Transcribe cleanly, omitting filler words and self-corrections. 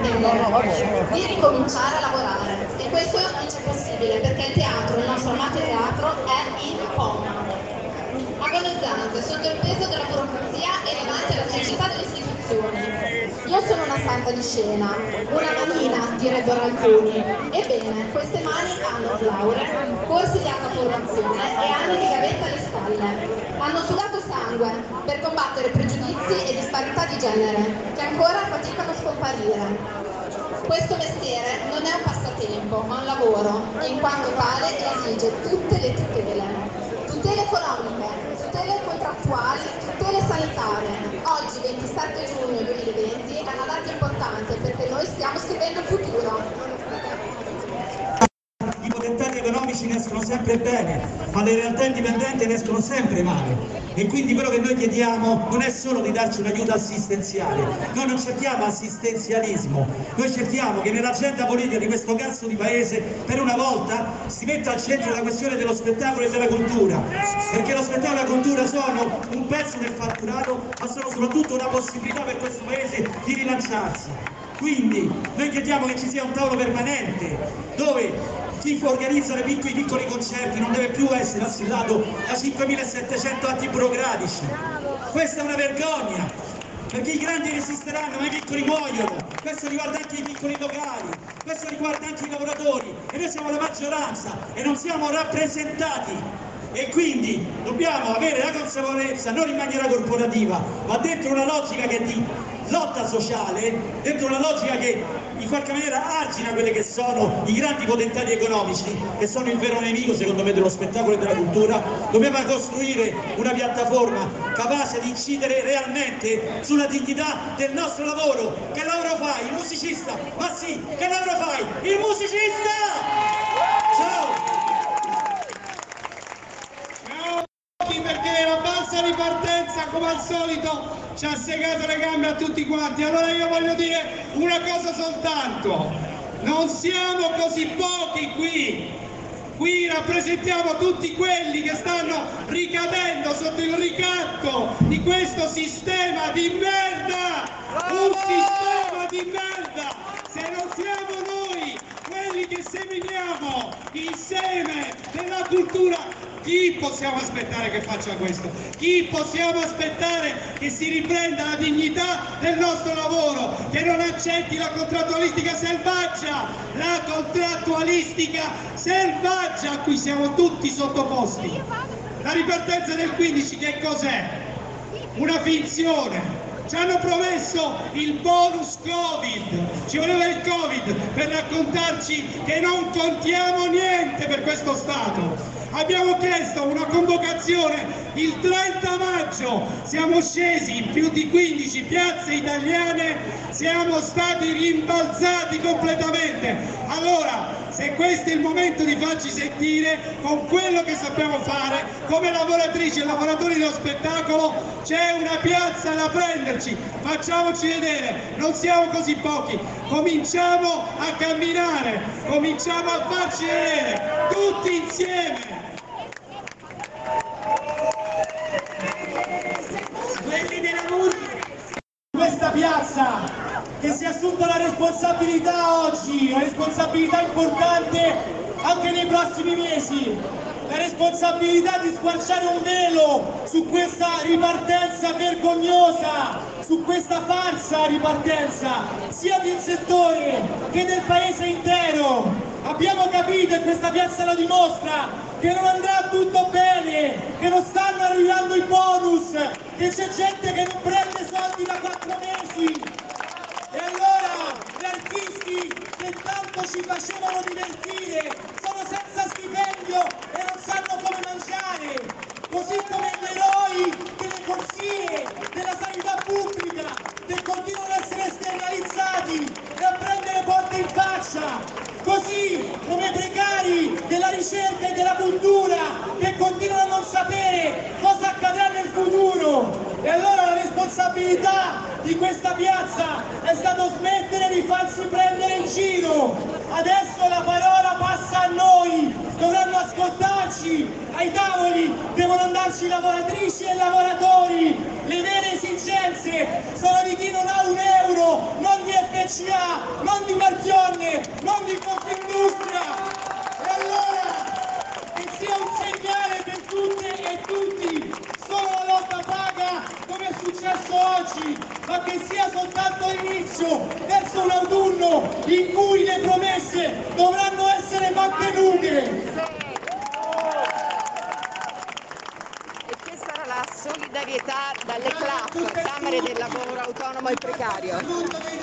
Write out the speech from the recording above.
di ricominciare a lavorare, e questo non c'è possibile perché il teatro, il nostro amato teatro, è in coma, agonizzante sotto il peso della burocrazia e davanti alla cecità delle istituzioni. Io sono una santa di scena, una manina, direbbero alcuni. Ebbene, queste mani hanno lauree, corsi di alta formazione e anni di gavetta alle spalle. Hanno sudato sangue per combattere pregiudizi e disparità di genere che ancora faticano a scomparire. Questo mestiere non è un passatempo, ma un lavoro, e in quanto tale esige tutte le tutele economiche, tutele contrattuali, tutele sanitarie. Oggi, 27 giugno 2020, è una data importante perché noi stiamo scrivendo il futuro. I potentati economici ne escono sempre bene, ma le realtà indipendenti ne escono sempre male. E quindi quello che noi chiediamo non è solo di darci un aiuto assistenziale, noi non cerchiamo assistenzialismo, noi cerchiamo che nell'agenda politica di questo cazzo di paese per una volta si metta al centro la questione dello spettacolo e della cultura, perché lo spettacolo e la cultura sono un pezzo del fatturato, ma sono soprattutto una possibilità per questo paese di rilanciarsi. Quindi noi chiediamo che ci sia un tavolo permanente dove chi organizza i piccoli concerti non deve più essere assillato da 5.700 atti burocratici. Questa è una vergogna, perché i grandi resisteranno ma i piccoli muoiono. Questo riguarda anche i piccoli locali, questo riguarda anche i lavoratori, e noi siamo la maggioranza e non siamo rappresentati. E quindi dobbiamo avere la consapevolezza, non in maniera corporativa, ma dentro una logica che è di lotta sociale, dentro una logica che in qualche maniera argina quelli che sono i grandi potentati economici, che sono il vero nemico secondo me dello spettacolo e della cultura. Dobbiamo costruire una piattaforma capace di incidere realmente sulla dignità del nostro lavoro. Che lavoro fai? Il musicista? Ma sì, che lavoro fai? Il musicista! Ciao! Perché la falsa ripartenza, come al solito, ci ha segato le gambe a tutti quanti. Allora io voglio dire una cosa soltanto: non siamo così pochi qui rappresentiamo tutti quelli che stanno ricadendo sotto il ricatto di questo sistema di merda, un sistema di merda. Se non siamo noi quelli che seminiamo il seme della cultura, chi possiamo aspettare che faccia questo? Chi possiamo aspettare che si riprenda la dignità del nostro lavoro, che non accetti la contrattualistica selvaggia, a cui siamo tutti sottoposti? La ripartenza del 15 che cos'è? Una finzione. Ci hanno promesso il bonus Covid, ci voleva il Covid per raccontarci che non contiamo niente per questo Stato. Abbiamo chiesto una convocazione il 30 maggio, siamo scesi in più di 15 piazze italiane, siamo stati rimbalzati completamente. Allora, se questo è il momento di farci sentire con quello che sappiamo fare, come lavoratrici e lavoratori dello spettacolo, c'è una piazza da prenderci, facciamoci vedere, non siamo così pochi, cominciamo a camminare, cominciamo a farci vedere, tutti insieme. Quelli della musica, questa piazza che si è assunta la responsabilità oggi, una responsabilità importante anche nei prossimi mesi, la responsabilità di squarciare un velo su questa ripartenza vergognosa, su questa falsa ripartenza, sia del settore che del paese intero. Abbiamo capito, e questa piazza lo dimostra, che non andrà tutto bene, che non stanno arrivando i bonus, che c'è gente che non prende soldi da 4 mesi. E allora gli artisti che tanto ci facevano divertire sono senza stipendio e non sanno come mangiare, così come gli eroi delle corsie, della sanità pubblica, che continuano ad essere esternalizzati e a prendere porte in faccia, così come i precari della ricerca e della cultura che continuano a non sapere cosa accadrà nel futuro. E allora la responsabilità di questa piazza è stato smettere di farsi prendere in giro. Adesso la parola passa a noi, dovranno ascoltarci, ai tavoli devono andarci lavoratrici e lavoratori. Le vere esigenze sono di chi non ha un euro, non di FCA, non di Marchionne, non di Confindustria. E allora che sia un segnale per tutte e tutti, solo la lotta paga come è successo oggi, ma che sia soltanto l'inizio verso un autunno in cui le promesse dovranno essere mantenute. La solidarietà dalle CLAP, Camere del Lavoro Autonomo e Precario.